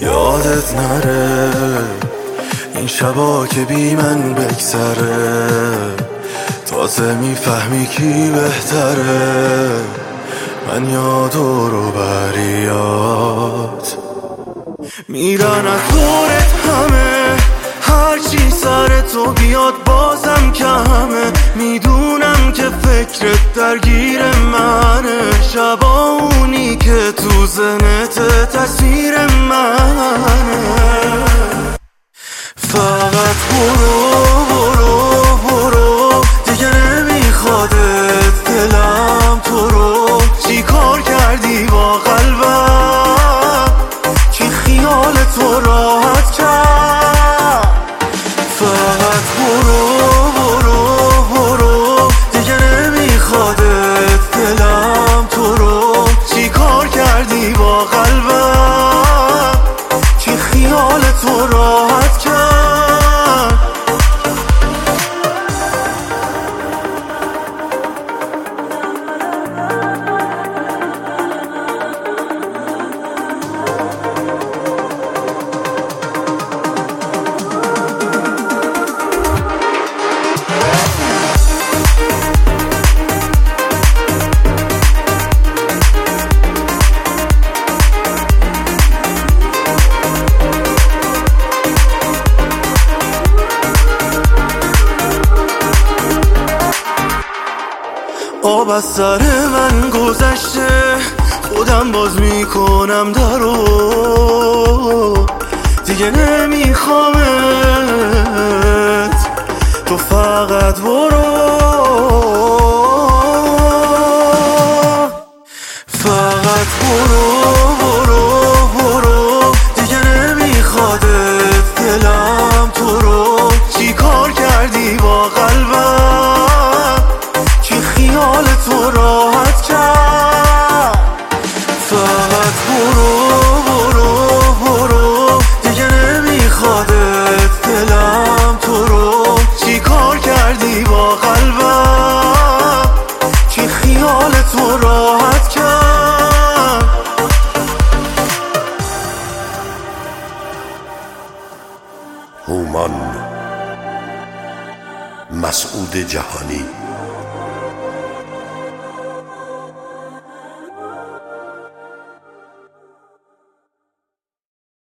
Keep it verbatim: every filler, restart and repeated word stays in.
یادت نره این شبا که بی من بگذره، تازه میفهمی کی بهتره، من یا دور و بریات میرن از دورت همه، هرچی سر تو بیاد بازم کمه، میدونم که فکرت درگیر منه، شبا اونی که تو ذهنت تصویر منه، فقط برو برو برو دیگه نمیخوادت دلم تو رو، چی کار کردی با قلبم که خیال تو راحت کرد، فقط برو برو برو دیگه نمیخوادت دلم تو رو، چی کار کردی با قلبم که خیال تو راحت کرد. آب از سر من گذشته، خودم باز میکنم درو، دیگه نمیخوامت، تو فقط برو، فقط برو برو برو دیگه نمیخوادت دلم تو رو، چی کار کردی با قلبم که خیال تو راحت کرد، فقط برو برو برو دیگه نمیخوادت دلم تو رو، چی کار کردی با قلبم که خیال تو راحت کرد. هومان مسعود جهانی.